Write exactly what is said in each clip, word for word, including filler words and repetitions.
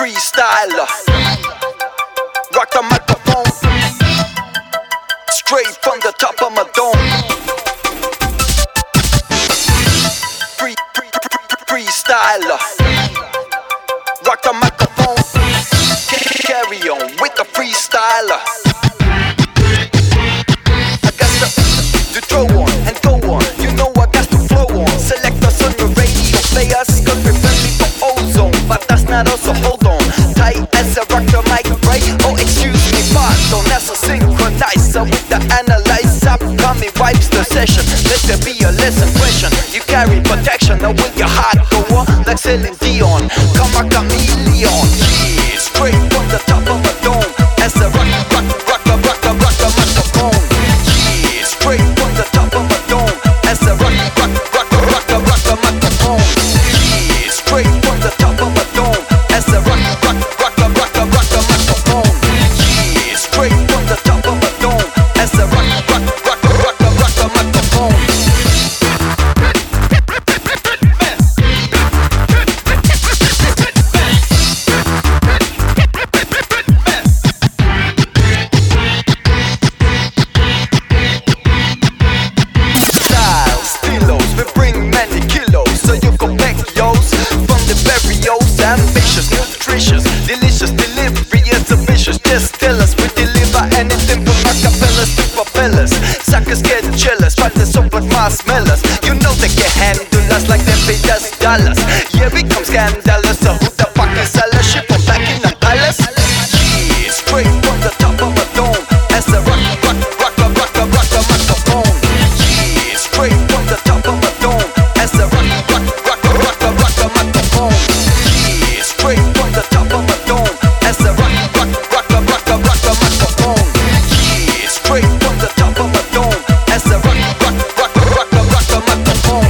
freestyler. Rock the microphone straight from the top of my dome. Free, free, free, freestyler. Rock the microphone. Carry on with the freestyler. I got to, to throw on and go on. You know I got to flow on. Select us on the radio. Play us cause we're friendly for ozone. But that's not us, so hold on. Tight as I rock the mic, right? Oh, excuse me, pardon. That's a synchronizer with the analyzer. Upcoming wipes the session. Let there be a lesson question. You carry protection. Now with your heart go on like Celine Dion. Come a chameleon. Yeah, straight from the top of a dome. As I rock, rock, rock, rock, rock, rock, rock the microphone. Yeah, straight from the top of a dome. As I rock, rock, rock, rock, rock, rock the microphone. Yeah, straight from the top of a dome. As I rock, rock, rock, rock, rock, rock the microphone. Yeah, straight from the top of a dome. As I rock, rock, rock, rock, rock, rock the microphone. Ambitious, nutritious, delicious delivery is ambitious. Just tell us we deliver anything from acapellas to propellers. Suckers get jealous, but they're so but marshmallows. You know they can handle us like they pay us dollars. Yeah, we come scandalous. So who the fuck is selling shit from back in the palace? Yeah, straight from the top of a dome. As I rock, rock, rock, rock, rock, rock, rock the microphone. Yeah, straight from the top of a dome. As I rock, rock, rock, rock, rock, rock the microphone. Straight from the top of a dome. As I rock, rock, rock, rock, rock, rock, rock the microphone. Yeah, straight from the top of a dome. As I rock, rock, rock, rock, rock, rock the microphone.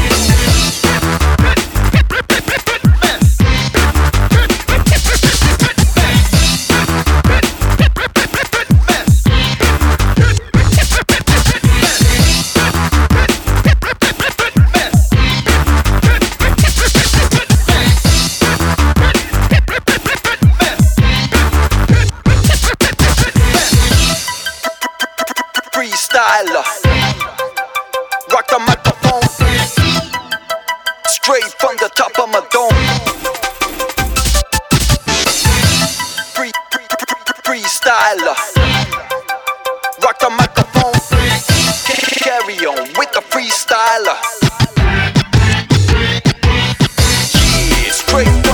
Freestyler. Rock the microphone straight from the top of my dome. Free, free, free, freestyler. Rock the microphone. Carry on with the freestyler. Yeah, straight.